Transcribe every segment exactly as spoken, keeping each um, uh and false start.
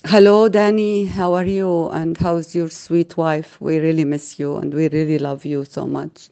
Hello, Danny. How are you? And how's your sweet wife? We really miss you and we really love you so much.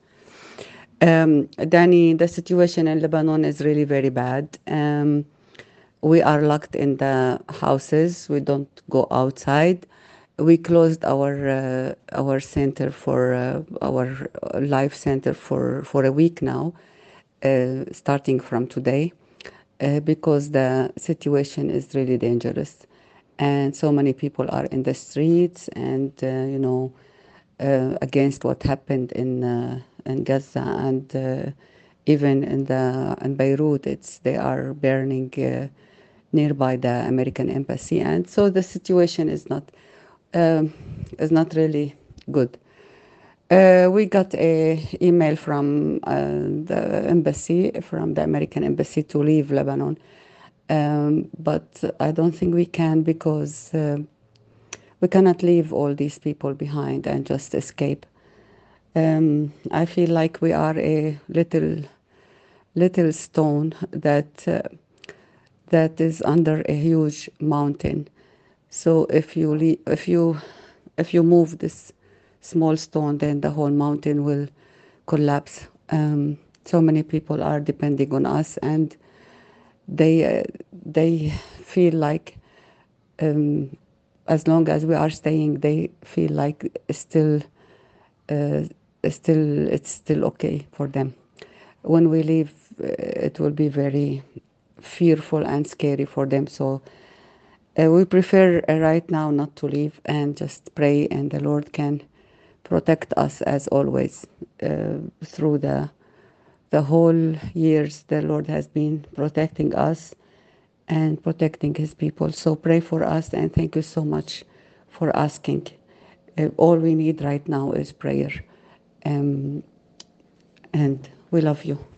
Um, Danny, the situation in Lebanon is really very bad. Um, we are locked in the houses. We don't go outside. We closed our uh, our center for uh, our uh, life center for for a week now, uh, starting from today, uh, because the situation is really dangerous, and so many people are in the streets, and uh, you know, uh, against what happened in uh, in Gaza and uh, even in the in Beirut. It's they are burning uh, nearby the American embassy, and so the situation is not um, is not really good. Uh, we got a email from uh, the embassy, from the American embassy, to leave Lebanon, um, but I don't think we can because uh, we cannot leave all these people behind and just escape. Um, I feel like we are a little little stone that uh, that is under a huge mountain. So if you le- if you if you move this small stone, then the whole mountain will collapse. Um, so many people are depending on us, and they uh, they feel like um, as long as we are staying, they feel like still uh, still it's still okay for them. When we leave, uh, it will be very fearful and scary for them. So uh, we prefer uh, right now not to leave and just pray, and the Lord can protect us as always uh, through the the whole years. The Lord has been protecting us and protecting His people. So pray for us, and thank you so much for asking. Uh, all we need right now is prayer, um, and we love you.